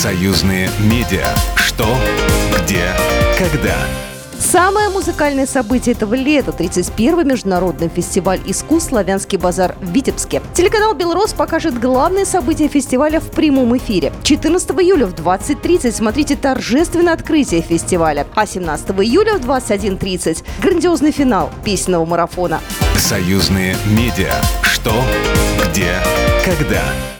Союзные медиа. Что, где, когда. Самое музыкальное событие этого лета – 31-й международный фестиваль искусств «Славянский базар» в Витебске. Телеканал «Белрос» покажет главные события фестиваля в прямом эфире. 14 июля в 20:30 смотрите торжественное открытие фестиваля, а 17 июля в 21:30 – грандиозный финал песенного марафона. Союзные медиа. Что, где, когда.